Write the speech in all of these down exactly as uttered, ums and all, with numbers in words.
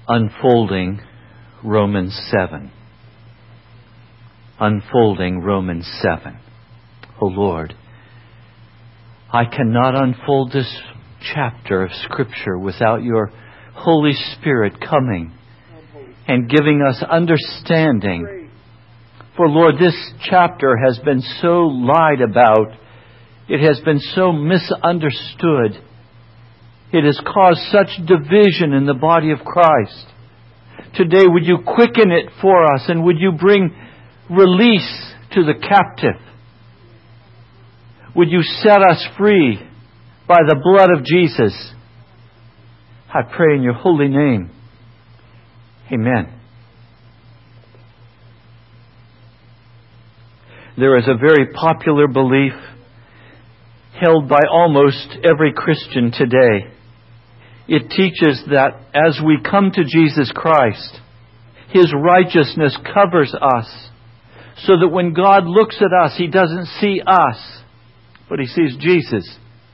unfolding Romans seven. Unfolding Romans seven. Oh Lord, I cannot unfold this chapter of Scripture without Your Holy Spirit coming and giving us understanding. For Lord, this chapter has been so lied about. It has been so misunderstood. It has caused such division in the body of Christ. Today, would You quicken it for us, and would You bring release to the captive? Would You set us free by the blood of Jesus? I pray in Your holy name. Amen. There is a very popular belief held by almost every Christian today. It teaches that as we come to Jesus Christ, His righteousness covers us, so that when God looks at us, He doesn't see us, but He sees Jesus.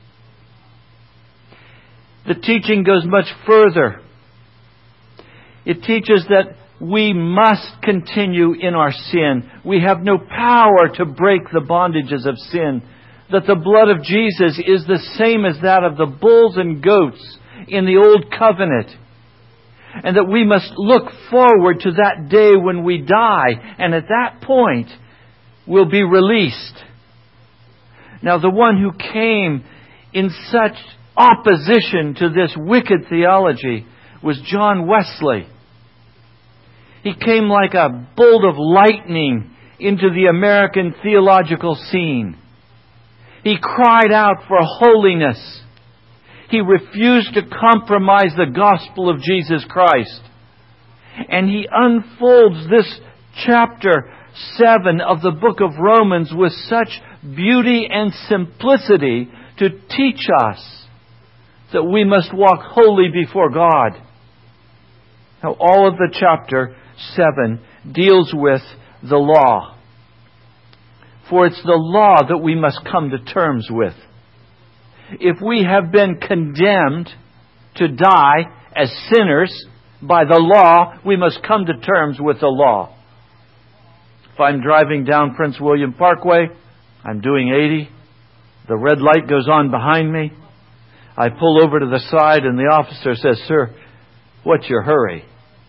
The teaching goes much further. It teaches that we must continue in our sin. We have no power to break the bondages of sin. That the blood of Jesus is the same as that of the bulls and goats in the Old Covenant. And that we must look forward to that day when we die. And at that point, we'll be released. Now, the one who came in such opposition to this wicked theology was John Wesley. He came like a bolt of lightning into the American theological scene. He cried out for holiness. He refused to compromise the gospel of Jesus Christ. And he unfolds this chapter seven of the book of Romans with such beauty and simplicity to teach us that we must walk holy before God. Now, all of the chapter seven deals with the law. For it's the law that we must come to terms with. If we have been condemned to die as sinners by the law, we must come to terms with the law. If I'm driving down Prince William Parkway, I'm doing eighty, the red light goes on behind me, I pull over to the side and the officer says, "Sir, what's your hurry?"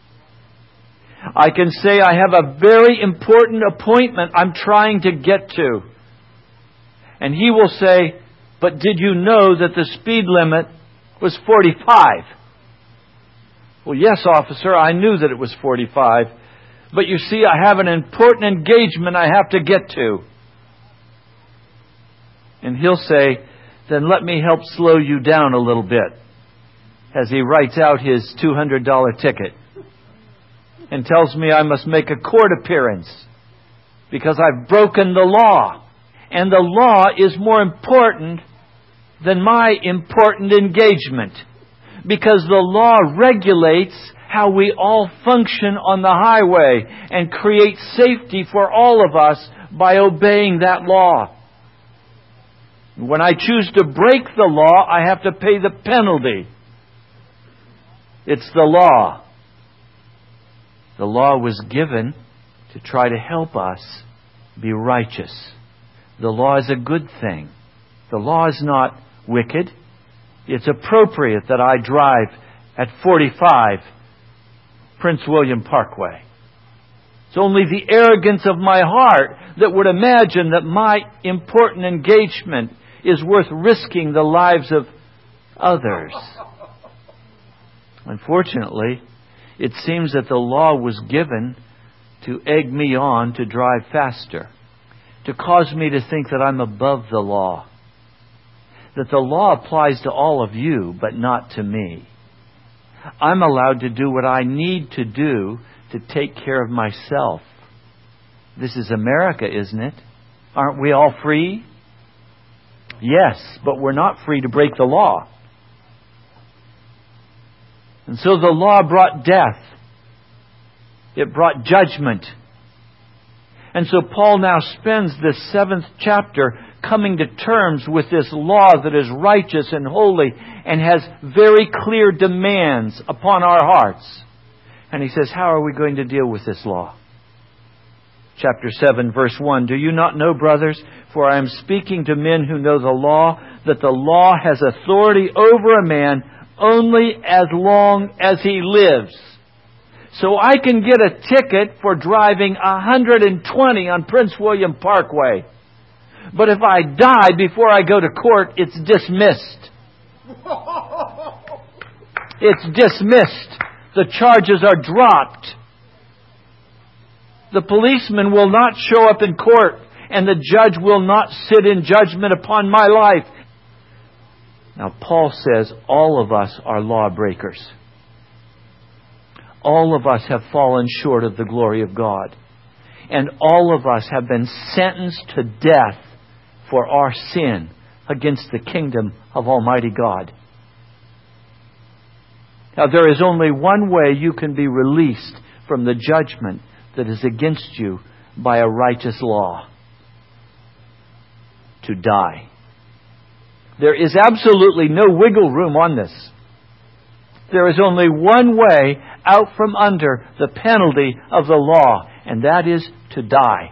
I can say I have a very important appointment I'm trying to get to. And he will say, "But did you know that the speed limit was forty-five? Well, yes, officer, I knew that it was forty-five. But you see, I have an important engagement I have to get to. And he'll say, "Then let me help slow you down a little bit," as he writes out his two hundred dollars ticket and tells me I must make a court appearance because I've broken the law. And the law is more important than my important engagement, because the law regulates how we all function on the highway and creates safety for all of us by obeying that law. When I choose to break the law, I have to pay the penalty. It's the law. The law was given to try to help us be righteous. The law is a good thing. The law is not wicked. It's appropriate that I drive at forty-five Prince William Parkway. It's only the arrogance of my heart that would imagine that my important engagement is worth risking the lives of others. Unfortunately, it seems that the law was given to egg me on to drive faster, to cause me to think that I'm above the law, that the law applies to all of you, but not to me. I'm allowed to do what I need to do to take care of myself. This is America, isn't it? Aren't we all free? Yes, but we're not free to break the law. And so the law brought death. It brought judgment. And so Paul now spends this seventh chapter coming to terms with this law that is righteous and holy and has very clear demands upon our hearts. And he says, how are we going to deal with this law? Chapter seven, verse one, do you not know, brothers, for I am speaking to men who know the law, that the law has authority over a man only as long as he lives. So I can get a ticket for driving one hundred twenty on Prince William Parkway. But if I die before I go to court, it's dismissed. It's dismissed. The charges are dropped. The policeman will not show up in court, and the judge will not sit in judgment upon my life. Now, Paul says all of us are lawbreakers. All of us have fallen short of the glory of God. And all of us have been sentenced to death for our sin against the kingdom of Almighty God. Now, there is only one way you can be released from the judgment that is against you by a righteous law: to die. There is absolutely no wiggle room on this. There is only one way out from under the penalty of the law, and that is to die.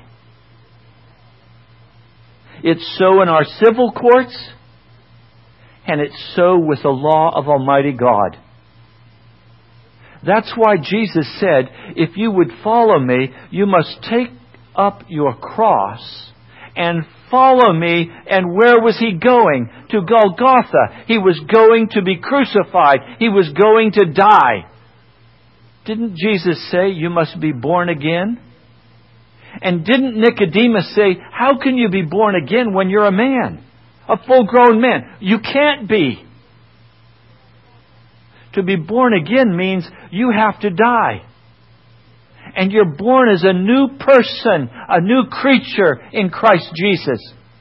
It's so in our civil courts, and it's so with the law of Almighty God. That's why Jesus said, if you would follow me, you must take up your cross and follow me. And where was He going? To Golgotha. He was going to be crucified. He was going to die. Didn't Jesus say, you must be born again? And didn't Nicodemus say, how can you be born again when you're a man? A full-grown man. You can't be. To be born again means you have to die. And you're born as a new person, a new creature in Christ Jesus.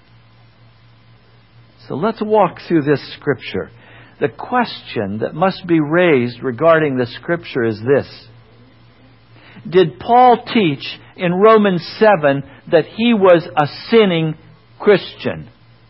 So let's walk through this Scripture. The question that must be raised regarding the Scripture is this: did Paul teach in Romans seven that he was a sinning Christian?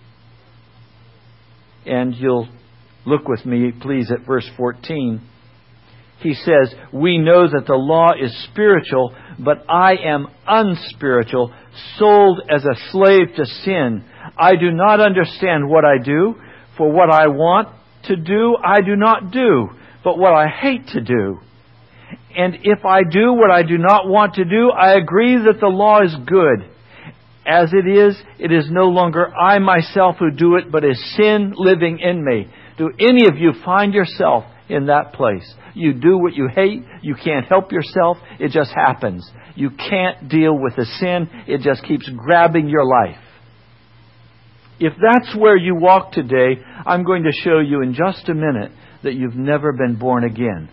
And you'll look with me, please, at verse fourteen. He says, we know that the law is spiritual, but I am unspiritual, sold as a slave to sin. I do not understand what I do, for what I want to do, I do not do, but what I hate to do. And if I do what I do not want to do, I agree that the law is good. As it is, it is no longer I myself who do it, but is sin living in me. Do any of you find yourself in that place? You do what you hate. You can't help yourself. It just happens. You can't deal with the sin. It just keeps grabbing your life. If that's where you walk today, I'm going to show you in just a minute that you've never been born again.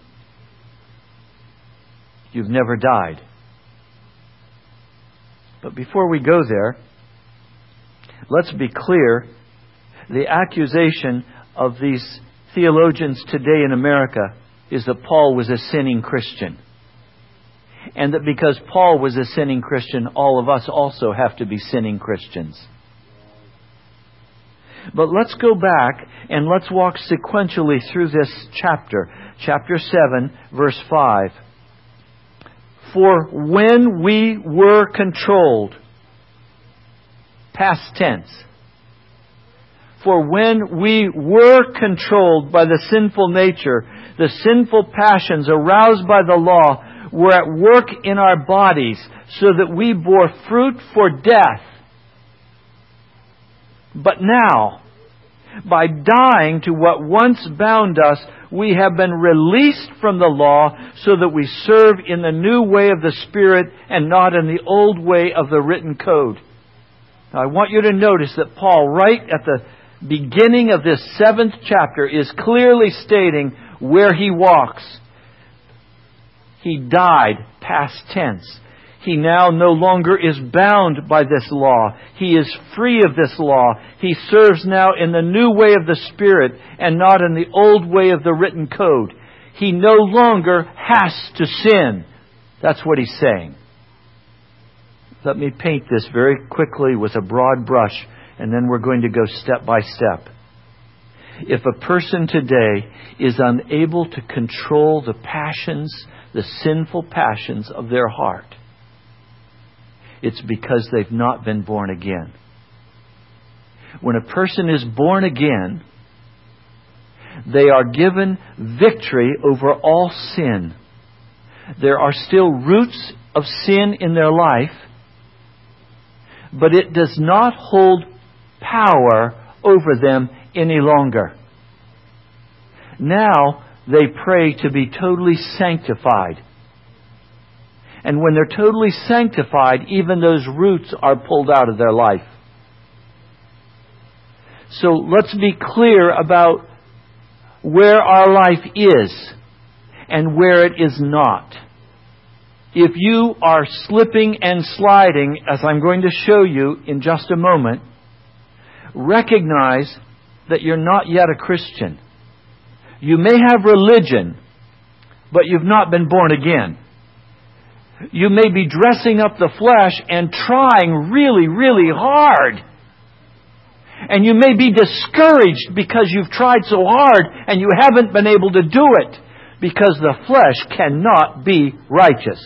You've never died. But before we go there, let's be clear. The accusation of these theologians today in America is that Paul was a sinning Christian. And that because Paul was a sinning Christian, all of us also have to be sinning Christians. But let's go back and let's walk sequentially through this chapter. Chapter seven, verse five. For when we were controlled, past tense. For when we were controlled by the sinful nature, the sinful passions aroused by the law were at work in our bodies, so that we bore fruit for death. But now, by dying to what once bound us, we have been released from the law, so that we serve in the new way of the Spirit and not in the old way of the written code. Now, I want you to notice that Paul, right at the beginning of this seventh chapter, is clearly stating where he walks. He died, past tense. He now no longer is bound by this law. He is free of this law. He serves now in the new way of the Spirit and not in the old way of the written code. He no longer has to sin. That's what he's saying. Let me paint this very quickly with a broad brush, and then we're going to go step by step. If a person today is unable to control the passions, the sinful passions of their heart, it's because they've not been born again. When a person is born again, they are given victory over all sin. There are still roots of sin in their life, but it does not hold power over them any longer. Now they pray to be totally sanctified. And when they're totally sanctified, even those roots are pulled out of their life. So let's be clear about where our life is and where it is not. If you are slipping and sliding, as I'm going to show you in just a moment, recognize that you're not yet a Christian. You may have religion, but you've not been born again. You may be dressing up the flesh and trying really, really hard. And you may be discouraged because you've tried so hard and you haven't been able to do it, because the flesh cannot be righteous.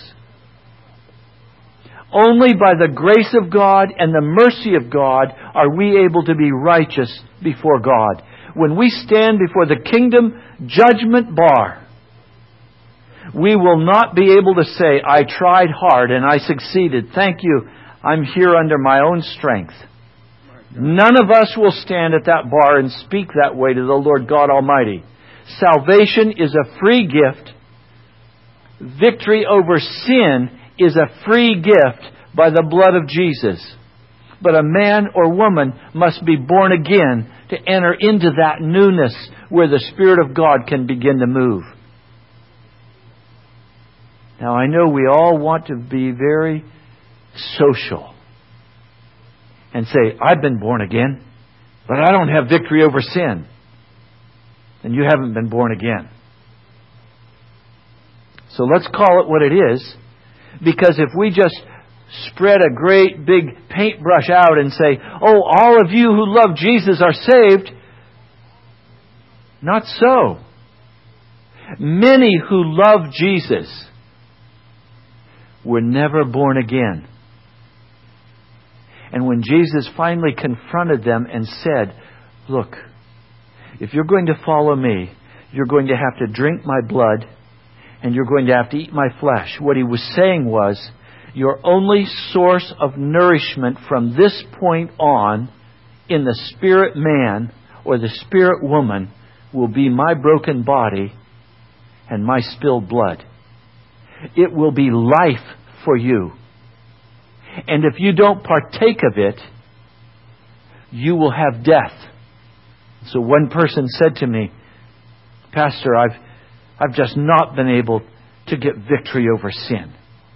Only by the grace of God and the mercy of God are we able to be righteous before God. When we stand before the kingdom judgment bar, we will not be able to say, I tried hard and I succeeded. Thank you. I'm here under my own strength. None of us will stand at that bar and speak that way to the Lord God Almighty. Salvation is a free gift. Victory over sin is a free gift by the blood of Jesus. But a man or woman must be born again to enter into that newness where the Spirit of God can begin to move. Now, I know we all want to be very social and say, I've been born again, but I don't have victory over sin. And you haven't been born again. So let's call it what it is. Because if we just spread a great big paintbrush out and say, oh, all of you who love Jesus are saved. Not so. Many who love Jesus were never born again. And when Jesus finally confronted them and said, look, if you're going to follow me, you're going to have to drink my blood and you're going to have to eat my flesh. What he was saying was, your only source of nourishment from this point on in the spirit man or the spirit woman will be my broken body and my spilled blood. It will be life for you. And if you don't partake of it, you will have death. So one person said to me, Pastor, I've, I've just not been able to get victory over sin.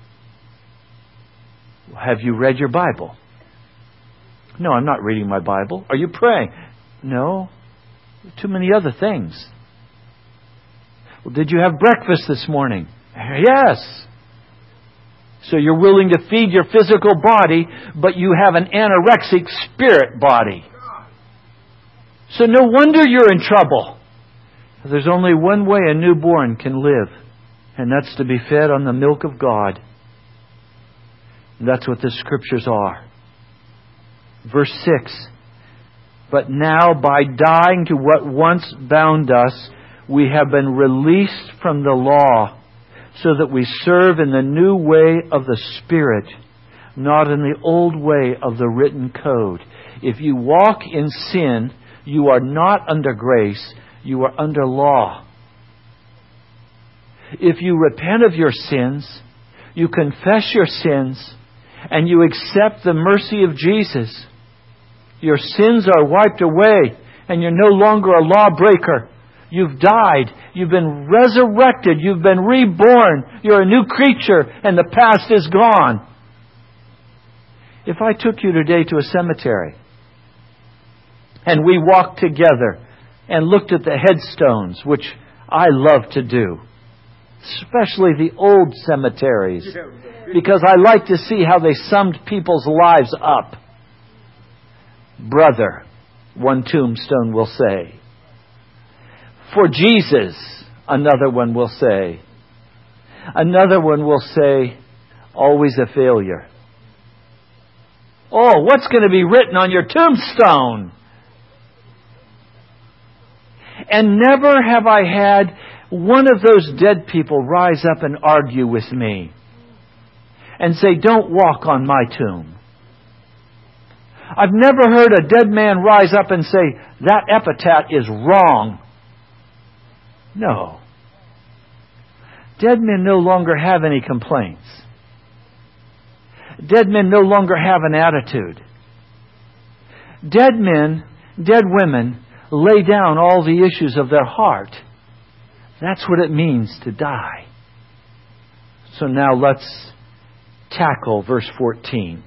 Have you read your Bible? No, I'm not reading my Bible. Are you praying? No. Too many other things. Well, did you have breakfast this morning? Yes. So you're willing to feed your physical body, but you have an anorexic spirit body. So no wonder you're in trouble. There's only one way a newborn can live, and that's to be fed on the milk of God. And that's what the Scriptures are. Verse six. But now by dying to what once bound us, we have been released from the law, so that we serve in the new way of the Spirit, not in the old way of the written code. If you walk in sin, you are not under grace, you are under law. If you repent of your sins, you confess your sins, and you accept the mercy of Jesus, your sins are wiped away, and you're no longer a lawbreaker. You've died. You've been resurrected. You've been reborn. You're a new creature, and the past is gone. If I took you today to a cemetery, and we walked together and looked at the headstones, which I love to do, especially the old cemeteries, because I like to see how they summed people's lives up. Brother, one tombstone will say. For Jesus, another one will say. Another one will say, always a failure. Oh, what's going to be written on your tombstone? And never have I had one of those dead people rise up and argue with me and say, don't walk on my tomb. I've never heard a dead man rise up and say, that epitaph is wrong. No. Dead men no longer have any complaints. Dead men no longer have an attitude. Dead men, dead women, lay down all the issues of their heart. That's what it means to die. So now let's tackle verse fourteen.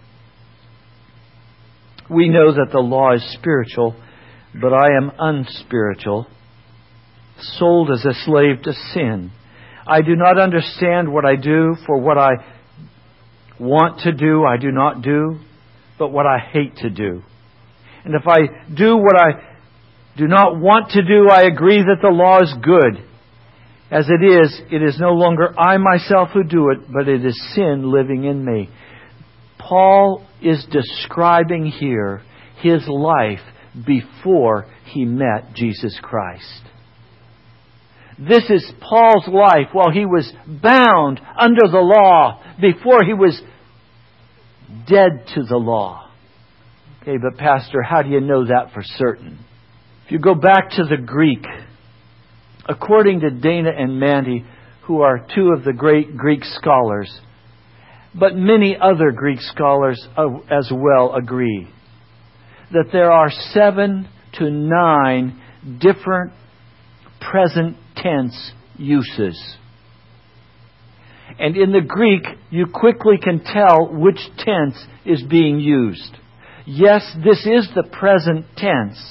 We know that the law is spiritual, but I am unspiritual, sold as a slave to sin. I do not understand what I do, for what I want to do, I do not do, but what I hate to do. And if I do what I do not want to do, I agree that the law is good. As it is, it is no longer I myself who do it, but it is sin living in me. Paul is describing here his life before he met Jesus Christ. This is Paul's life while he was bound under the law, before he was dead to the law. Okay, but Pastor, how do you know that for certain? If you go back to the Greek, according to Dana and Mandy, who are two of the great Greek scholars, but many other Greek scholars as well agree that there are seven to nine different present tense uses. And in the Greek, you quickly can tell which tense is being used. Yes, this is the present tense,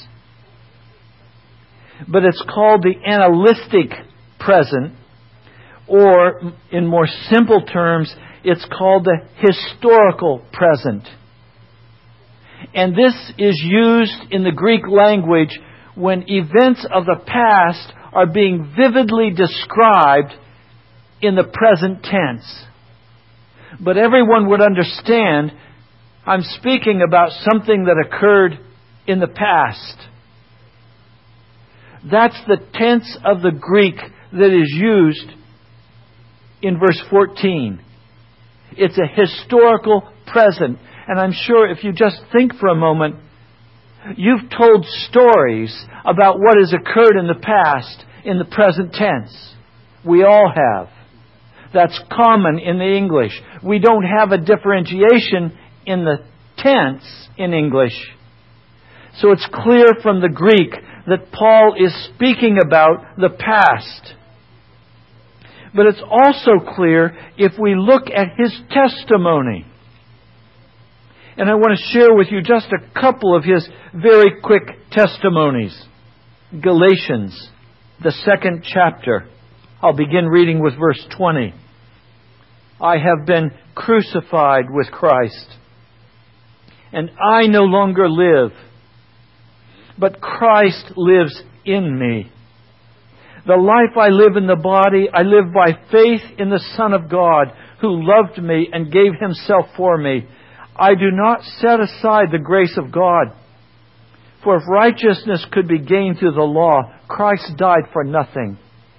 but it's called the analytic present, or in more simple terms, it's called the historical present. And this is used in the Greek language when events of the past are being vividly described in the present tense. But everyone would understand I'm speaking about something that occurred in the past. That's the tense of the Greek that is used in verse fourteen. It's a historical present. And I'm sure if you just think for a moment, you've told stories about what has occurred in the past in the present tense. We all have. That's common in the English. We don't have a differentiation in the tense in English. So it's clear from the Greek that Paul is speaking about the past. But it's also clear if we look at his testimony. And I want to share with you just a couple of his very quick testimonies. Galatians, the second chapter. I'll begin reading with verse twenty. I have been crucified with Christ, and I no longer live, but Christ lives in me. The life I live in the body, I live by faith in the Son of God, who loved me and gave Himself for me. I do not set aside the grace of God. For if righteousness could be gained through the law, Christ died for nothing.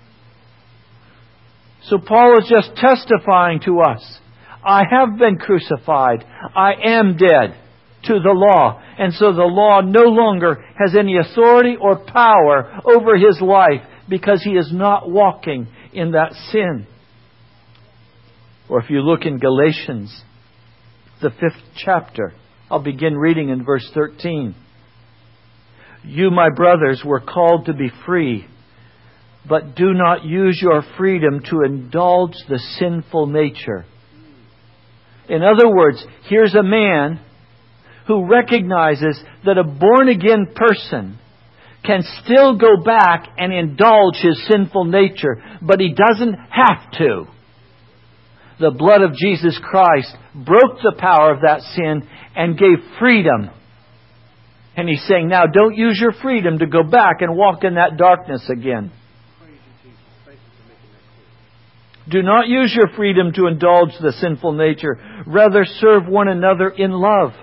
So Paul is just testifying to us. I have been crucified. I am dead to the law. And so the law no longer has any authority or power over his life because he is not walking in that sin. Or if you look in Galatians, the fifth chapter, I'll begin reading in verse thirteen. You, my brothers, were called to be free, but do not use your freedom to indulge the sinful nature. In other words, here's a man who recognizes that a born-again person can still go back and indulge his sinful nature, but he doesn't have to. The blood of Jesus Christ broke the power of that sin and gave freedom. And he's saying, now don't use your freedom to go back and walk in that darkness again. Do not use your freedom to indulge the sinful nature. Rather, serve one another in love.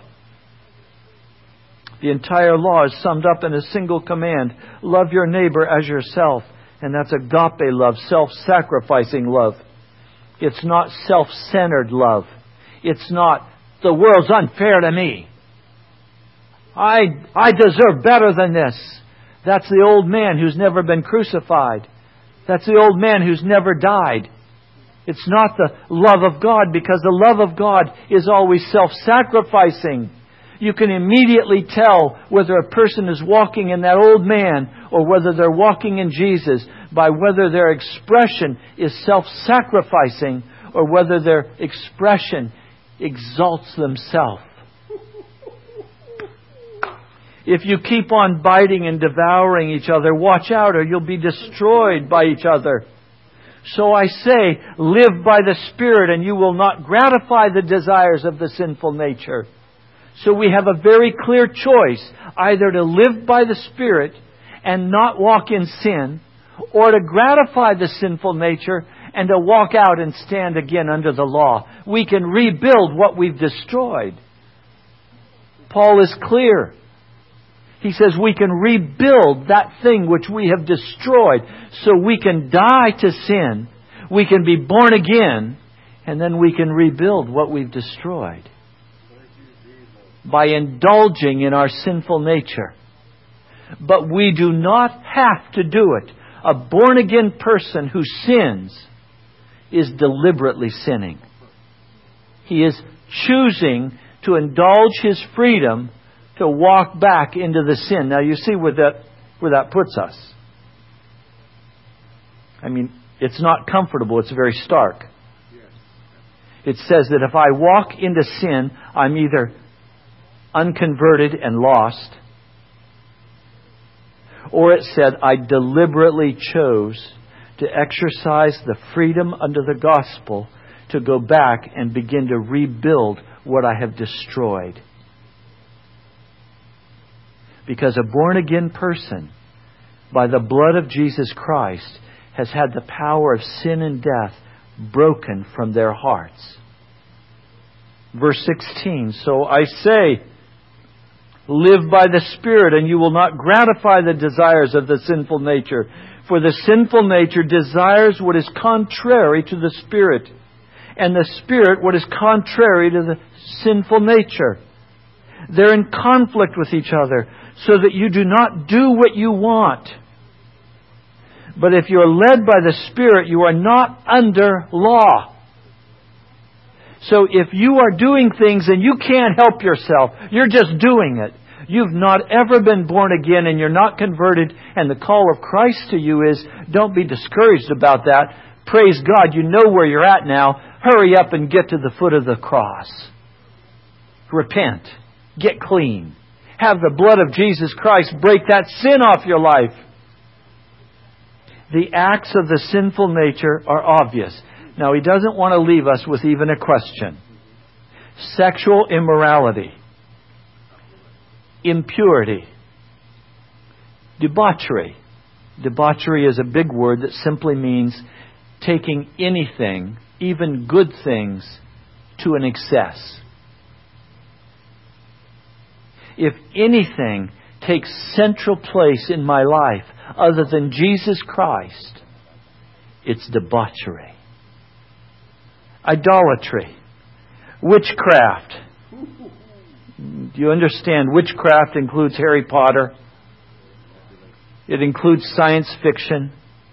The entire law is summed up in a single command. Love your neighbor as yourself. And that's agape love, self-sacrificing love. It's not self-centered love. It's not, the world's unfair to me. I, I deserve better than this. That's the old man who's never been crucified. That's the old man who's never died. It's not the love of God, because the love of God is always self-sacrificing. You can immediately tell whether a person is walking in that old man or whether they're walking in Jesus by whether their expression is self-sacrificing or whether their expression exalts themselves. If you keep on biting and devouring each other, watch out or you'll be destroyed by each other. So I say, live by the Spirit and you will not gratify the desires of the sinful nature. So we have a very clear choice, either to live by the Spirit and not walk in sin, or to gratify the sinful nature and to walk out and stand again under the law. We can rebuild what we've destroyed. Paul is clear. He says we can rebuild that thing which we have destroyed. So we can die to sin, we can be born again, and then we can rebuild what we've destroyed by indulging in our sinful nature. But we do not have to do it. A born-again person who sins is deliberately sinning. He is choosing to indulge his freedom to walk back into the sin. Now you see where that, where that puts us. I mean, it's not comfortable. It's very stark. It says that if I walk into sin, I'm either unconverted and lost, or it said I deliberately chose to exercise the freedom under the gospel to go back and begin to rebuild what I have destroyed. Because a born-again person, by the blood of Jesus Christ, has had the power of sin and death broken from their hearts. Verse sixteen, so I say, live by the Spirit, and you will not gratify the desires of the sinful nature. For the sinful nature desires what is contrary to the Spirit, and the Spirit what is contrary to the sinful nature. They're in conflict with each other, so that you do not do what you want. But if you are led by the Spirit, you are not under law. So if you are doing things and you can't help yourself, you're just doing it. You've not ever been born again and you're not converted. And the call of Christ to you is, don't be discouraged about that. Praise God, you know where you're at now. Hurry up and get to the foot of the cross. Repent. Get clean. Have the blood of Jesus Christ break that sin off your life. The acts of the sinful nature are obvious. Now, he doesn't want to leave us with even a question. Sexual immorality, impurity, debauchery. Debauchery is a big word that simply means taking anything, even good things, to an excess. If anything takes central place in my life other than Jesus Christ, it's debauchery. Idolatry. Witchcraft. Do you understand? Witchcraft includes Harry Potter. It includes science fiction.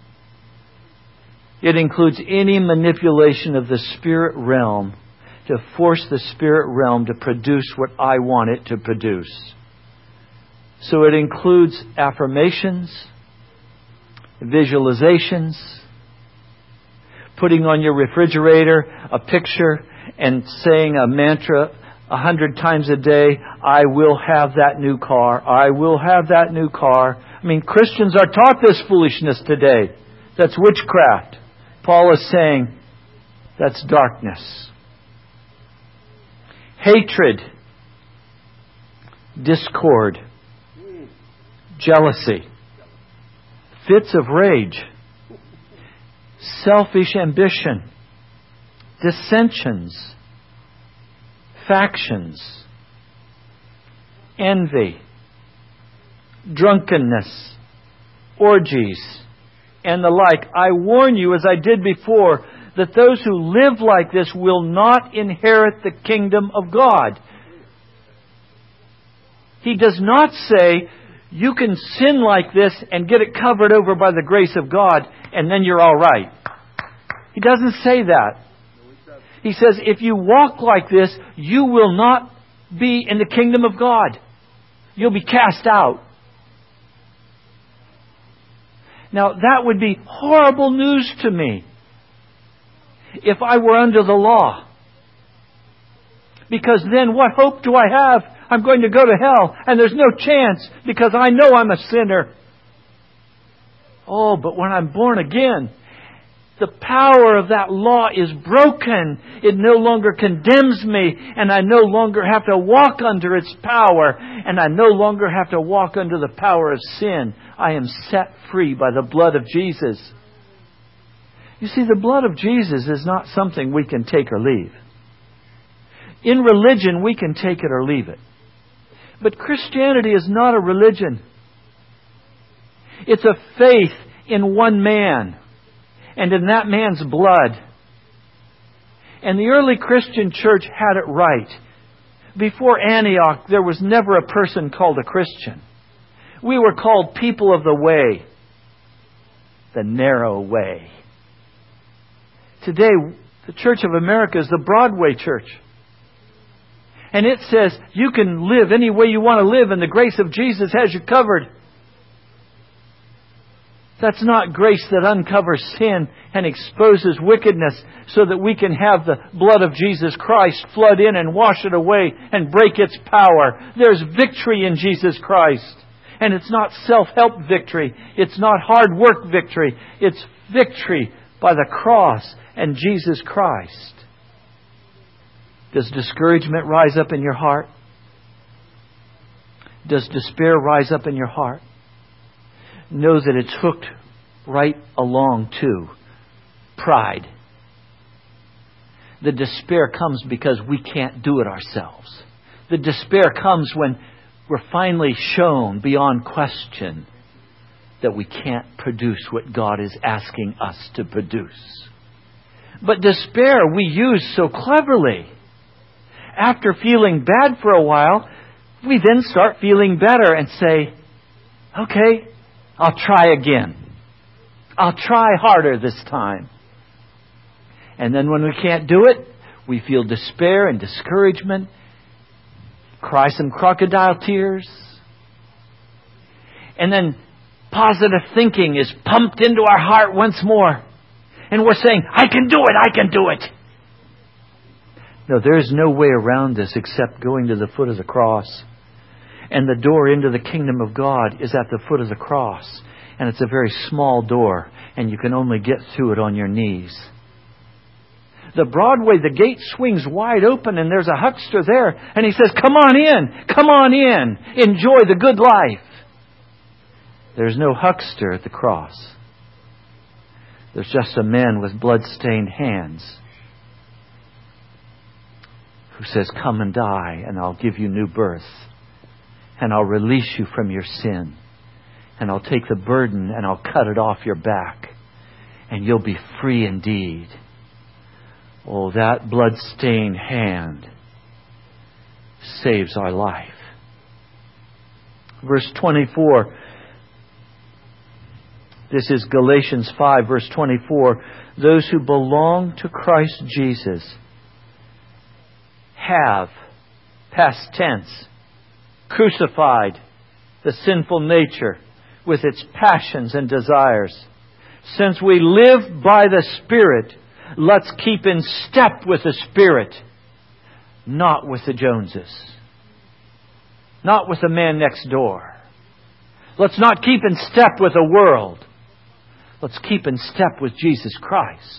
It includes any manipulation of the spirit realm to force the spirit realm to produce what I want it to produce. So it includes affirmations, visualizations, putting on your refrigerator a picture and saying a mantra a hundred times a day, I will have that new car, I will have that new car. I mean, Christians are taught this foolishness today. That's witchcraft. Paul is saying that's darkness. Hatred, discord, jealousy, fits of rage. selfish ambition, dissensions, factions, envy, drunkenness, orgies, and the like. I warn you, as I did before, that those who live like this will not inherit the kingdom of God. He does not say, you can sin like this and get it covered over by the grace of God, and then you're all right. He doesn't say that. He says, if you walk like this, you will not be in the kingdom of God. You'll be cast out. Now, that would be horrible news to me if I were under the law. Because then what hope do I have? I'm going to go to hell, and there's no chance because I know I'm a sinner. Oh, but when I'm born again, the power of that law is broken. It no longer condemns me, and I no longer have to walk under its power, and I no longer have to walk under the power of sin. I am set free by the blood of Jesus. You see, the blood of Jesus is not something we can take or leave. In religion, we can take it or leave it. But Christianity is not a religion. It's a faith in one man, and in that man's blood. And the early Christian church had it right. Before Antioch, there was never a person called a Christian. We were called people of the way. The narrow way. Today, the Church of America is the Broadway church. And it says you can live any way you want to live, and the grace of Jesus has you covered. That's not grace that uncovers sin and exposes wickedness so that we can have the blood of Jesus Christ flood in and wash it away and break its power. There's victory in Jesus Christ. And it's not self-help victory. It's not hard work victory. It's victory by the cross and Jesus Christ. Does discouragement rise up in your heart? Does despair rise up in your heart? Know that it's hooked right along to pride. The despair comes because we can't do it ourselves. The despair comes when we're finally shown beyond question that we can't produce what God is asking us to produce. But despair we use so cleverly. After feeling bad for a while, we then start feeling better and say, okay, I'll try again. I'll try harder this time. And then when we can't do it, we feel despair and discouragement, cry some crocodile tears. And then positive thinking is pumped into our heart once more. And we're saying, I can do it, I can do it. No, there is no way around this except going to the foot of the cross. And the door into the kingdom of God is at the foot of the cross. And it's a very small door, and you can only get through it on your knees. The Broadway, the gate swings wide open, and there's a huckster there. And he says, come on in, come on in, enjoy the good life. There's no huckster at the cross. There's just a man with blood-stained hands who says, come and die, and I'll give you new birth. And I'll release you from your sin. And I'll take the burden and I'll cut it off your back. And you'll be free indeed. Oh, that blood-stained hand saves our life. Verse twenty-four. This is Galatians five, verse twenty-four. Those who belong to Christ Jesus have, past tense, crucified the sinful nature with its passions and desires. Since we live by the Spirit, let's keep in step with the Spirit, not with the Joneses, not with the man next door. Let's not keep in step with the world. Let's keep in step with Jesus Christ.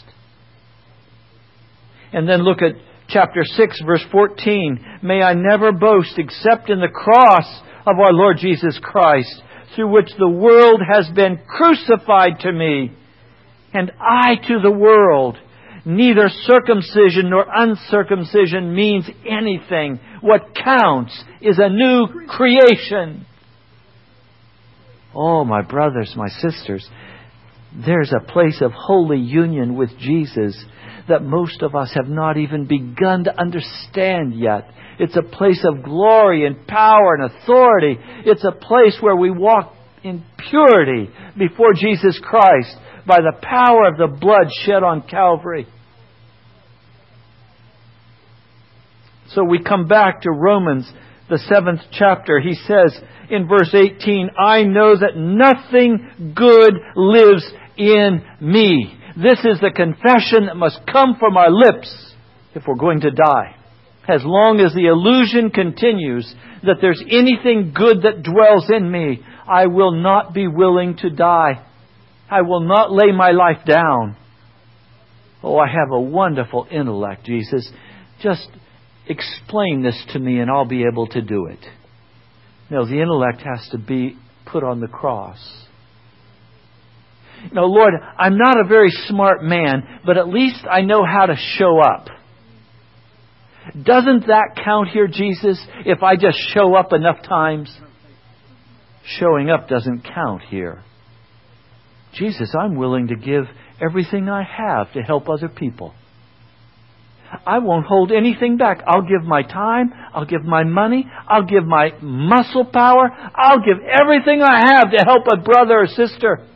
And then look at chapter six, verse fourteen. May I never boast except in the cross of our Lord Jesus Christ, through which the world has been crucified to me, and I to the world. Neither circumcision nor uncircumcision means anything. What counts is a new creation. Oh, my brothers, my sisters, there's a place of holy union with Jesus that most of us have not even begun to understand yet. It's a place of glory and power and authority. It's a place where we walk in purity before Jesus Christ by the power of the blood shed on Calvary. So we come back to Romans, the seventh chapter. He says in verse eighteen, I know that nothing good lives in me. This is the confession that must come from our lips if we're going to die. As long as the illusion continues that there's anything good that dwells in me, I will not be willing to die. I will not lay my life down. Oh, I have a wonderful intellect, Jesus. Just explain this to me and I'll be able to do it. No, the intellect has to be put on the cross. You know, Lord, I'm not a very smart man, but at least I know how to show up. Doesn't that count here, Jesus, if I just show up enough times? Showing up doesn't count here. Jesus, I'm willing to give everything I have to help other people. I won't hold anything back. I'll give my time. I'll give my money. I'll give my muscle power. I'll give everything I have to help a brother or sister.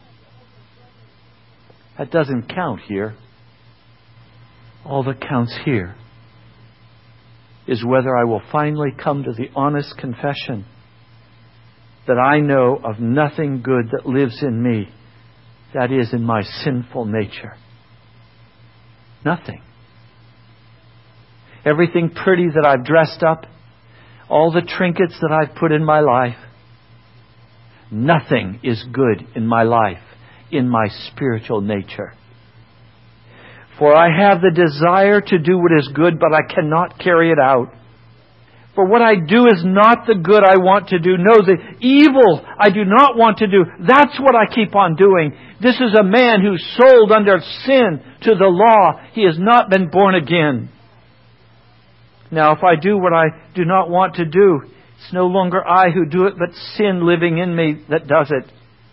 That doesn't count here. All that counts here is whether I will finally come to the honest confession that I know of nothing good that lives in me, that is, in my sinful nature. Nothing. Everything pretty that I've dressed up, all the trinkets that I've put in my life, nothing is good in my life, in my spiritual nature. For I have the desire to do what is good, but I cannot carry it out. For what I do is not the good I want to do. No, the evil I do not want to do. That's what I keep on doing. This is a man who's sold under sin to the law. He has not been born again. Now, if I do what I do not want to do, it's no longer I who do it, but sin living in me that does it.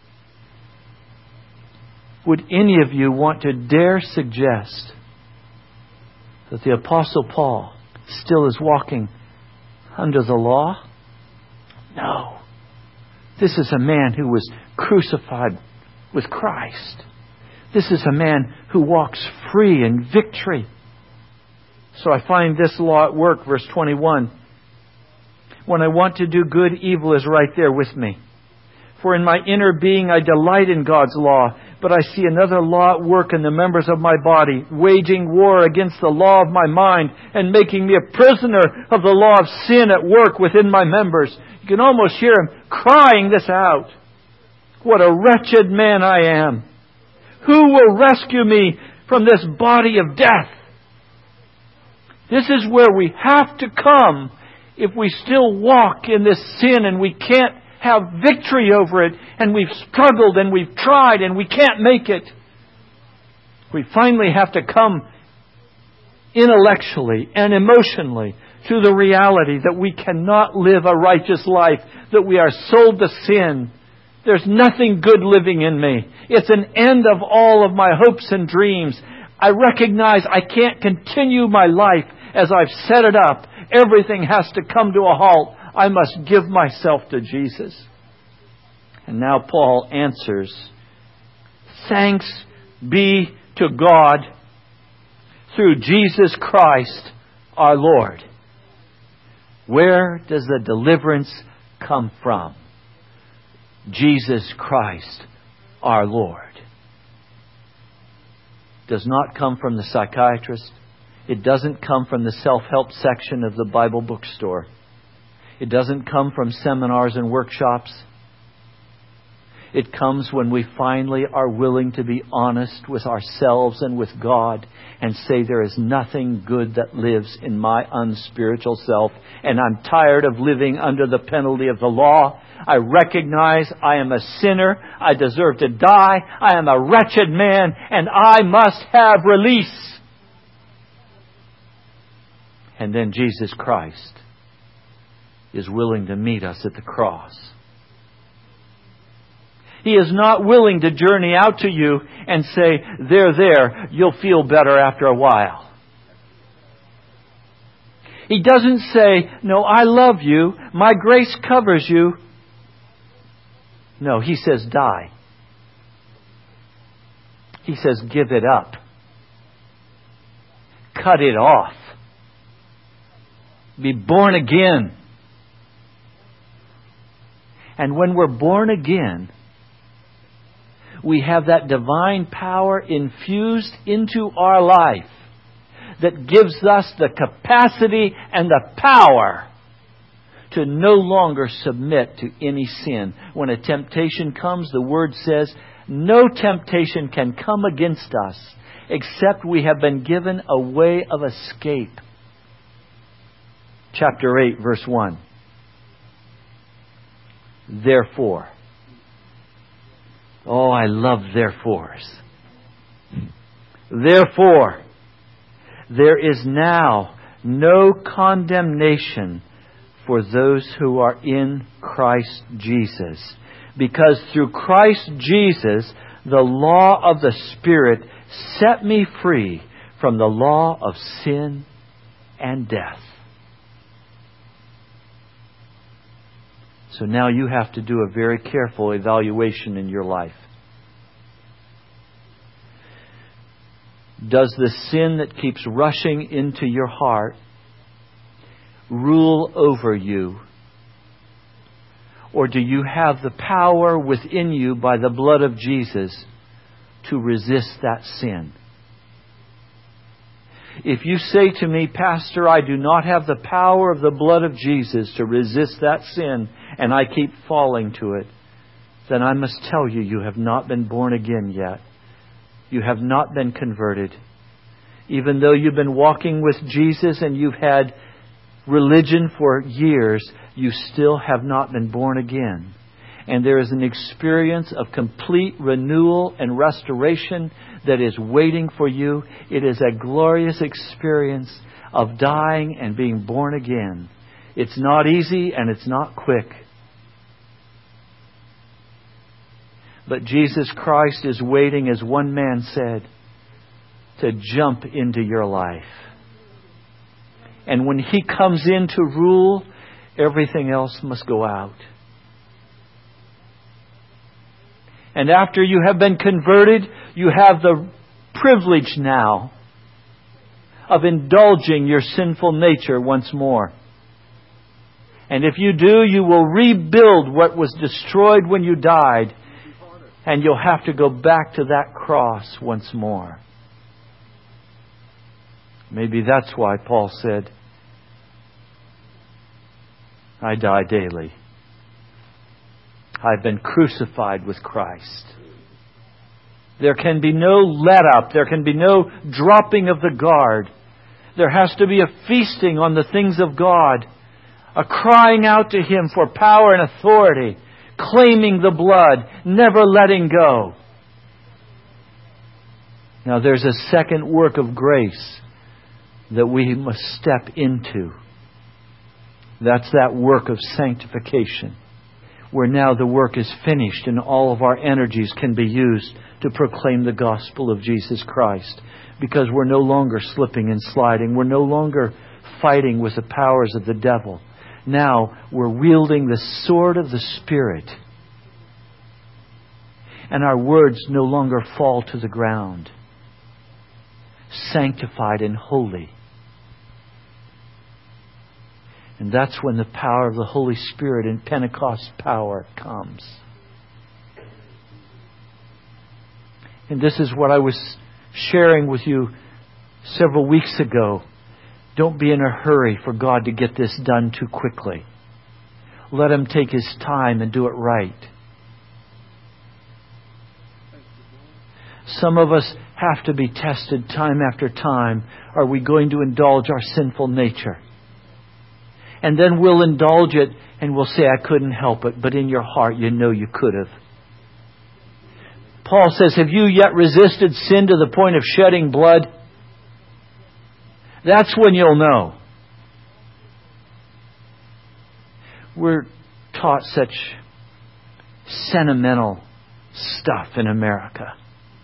Would any of you want to dare suggest that the Apostle Paul still is walking under the law? No. This is a man who was crucified with Christ. This is a man who walks free in victory. So I find this law at work, verse twenty-one. When I want to do good, evil is right there with me. For in my inner being I delight in God's law, but I see another law at work in the members of my body, waging war against the law of my mind and making me a prisoner of the law of sin at work within my members. You can almost hear him crying this out. What a wretched man I am. Who will rescue me from this body of death? This is where we have to come if we still walk in this sin and we can't have victory over it, and we've struggled and we've tried and we can't make it. We finally have to come intellectually and emotionally to the reality that we cannot live a righteous life, that we are sold to sin. There's nothing good living in me. It's an end of all of my hopes and dreams. I recognize I can't continue my life as I've set it up. Everything has to come to a halt. I must give myself to Jesus. And now Paul answers, thanks be to God through Jesus Christ our Lord. Where does the deliverance come from? Jesus Christ our Lord. It does not come from the psychiatrist. It doesn't come from the self-help section of the Bible bookstore. It doesn't come from seminars and workshops. It comes when we finally are willing to be honest with ourselves and with God and say there is nothing good that lives in my unspiritual self, and I'm tired of living under the penalty of the law. I recognize I am a sinner. I deserve to die. I am a wretched man, and I must have release. And then Jesus Christ is willing to meet us at the cross. He is not willing to journey out to you and say, there, there, you'll feel better after a while. He doesn't say, no, I love you. My grace covers you. No, He says, die. He says, give it up. Cut it off. Be born again. And when we're born again, we have that divine power infused into our life that gives us the capacity and the power to no longer submit to any sin. When a temptation comes, the Word says, no temptation can come against us except we have been given a way of escape. Chapter eight, verse one. Therefore. Oh, I love therefores. Therefore, there is now no condemnation for those who are in Christ Jesus. Because through Christ Jesus, the law of the Spirit set me free from the law of sin and death. So now you have to do a very careful evaluation in your life. Does the sin that keeps rushing into your heart rule over you? Or do you have the power within you by the blood of Jesus to resist that sin? If you say to me, Pastor, I do not have the power of the blood of Jesus to resist that sin, and I keep falling to it, then I must tell you, you have not been born again yet. You have not been converted. Even though you've been walking with Jesus and you've had religion for years, you still have not been born again. And there is an experience of complete renewal and restoration that is waiting for you. It is a glorious experience of dying and being born again. It's not easy and it's not quick. But Jesus Christ is waiting, as one man said, to jump into your life. And when He comes in to rule, everything else must go out. And after you have been converted, you have the privilege now of indulging your sinful nature once more. And if you do, you will rebuild what was destroyed when you died. And you'll have to go back to that cross once more. Maybe that's why Paul said, I die daily. I've been crucified with Christ. There can be no let up. There can be no dropping of the guard. There has to be a feasting on the things of God. A crying out to Him for power and authority. Claiming the blood. Never letting go. Now there's a second work of grace that we must step into. That's that work of sanctification. Where now the work is finished and all of our energies can be used to proclaim the gospel of Jesus Christ. Because we're no longer slipping and sliding. We're no longer fighting with the powers of the devil. Now we're wielding the sword of the Spirit. And our words no longer fall to the ground. Sanctified and holy. And that's when the power of the Holy Spirit and Pentecost power comes. And this is what I was sharing with you several weeks ago. Don't be in a hurry for God to get this done too quickly. Let Him take His time and do it right. Some of us have to be tested time after time. Are we going to indulge our sinful nature? And then we'll indulge it and we'll say, I couldn't help it. But in your heart, you know you could have. Paul says, have you yet resisted sin to the point of shedding blood? That's when you'll know. We're taught such sentimental stuff in America.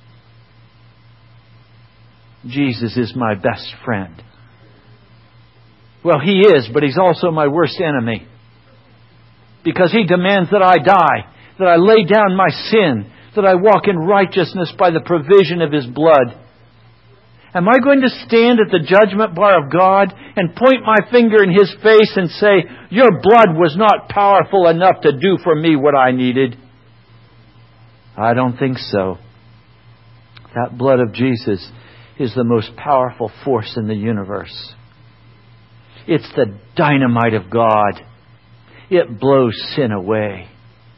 Jesus is my best friend. Well, He is, but He's also my worst enemy. Because He demands that I die, that I lay down my sin, that I walk in righteousness by the provision of His blood. Am I going to stand at the judgment bar of God and point my finger in His face and say, your blood was not powerful enough to do for me what I needed? I don't think so. That blood of Jesus is the most powerful force in the universe. It's the dynamite of God. It blows sin away.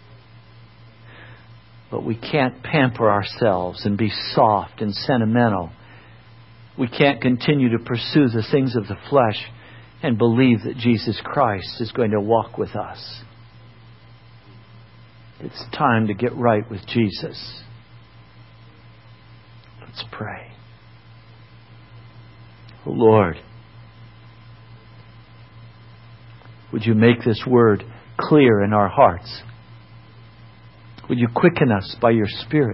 But we can't pamper ourselves and be soft and sentimental. We can't continue to pursue the things of the flesh and believe that Jesus Christ is going to walk with us. It's time to get right with Jesus. Let's pray. Oh Lord, would You make this word clear in our hearts? Would You quicken us by Your Spirit?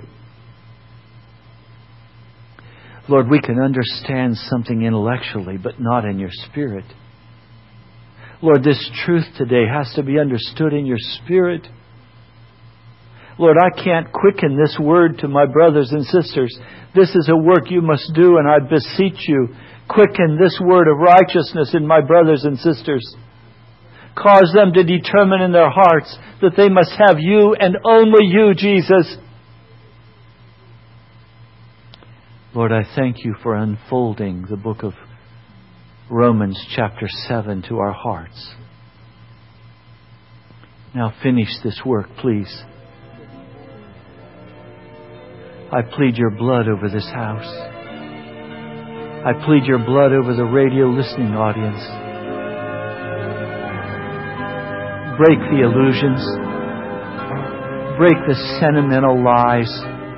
Lord, we can understand something intellectually, but not in Your Spirit. Lord, this truth today has to be understood in Your Spirit. Lord, I can't quicken this word to my brothers and sisters. This is a work You must do, and I beseech You, quicken this word of righteousness in my brothers and sisters. Cause them to determine in their hearts that they must have You and only You, Jesus. Lord, I thank You for unfolding the book of Romans chapter seven to our hearts. Now finish this work, please. I plead Your blood over this house. I plead Your blood over the radio listening audience. Break the illusions. Break the sentimental lies.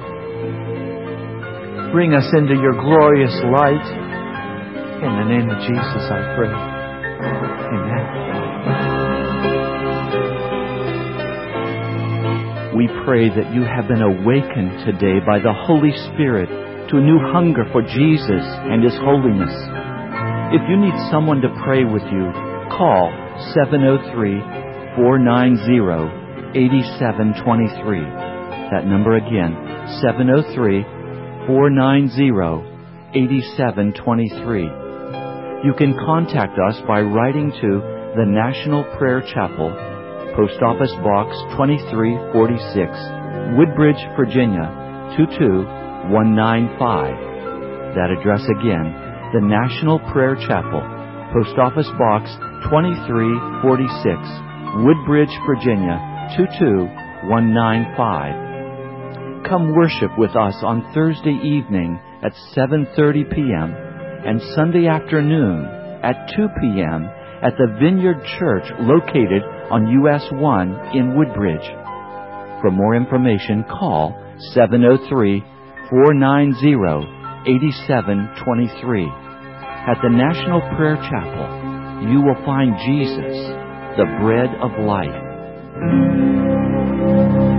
Bring us into Your glorious light. In the name of Jesus, I pray. Amen. We pray that you have been awakened today by the Holy Spirit to a new hunger for Jesus and His holiness. If you need someone to pray with you, call seven oh three, four nine zero, eight seven two three. That number again, seven oh three, four nine zero, eight seven two three. You can contact us by writing to the National Prayer Chapel, Post Office Box twenty-three forty-six, Woodbridge, Virginia two two one nine five. That address again, the National Prayer Chapel, Post Office Box twenty-three forty-six, Woodbridge, Virginia two two one nine five. Come worship with us on Thursday evening at seven thirty p.m. and Sunday afternoon at two p.m. at the Vineyard Church located on U S one in Woodbridge. For more information, call seven oh three, four nine zero, eight seven two three. At the National Prayer Chapel, you will find Jesus, the bread of life.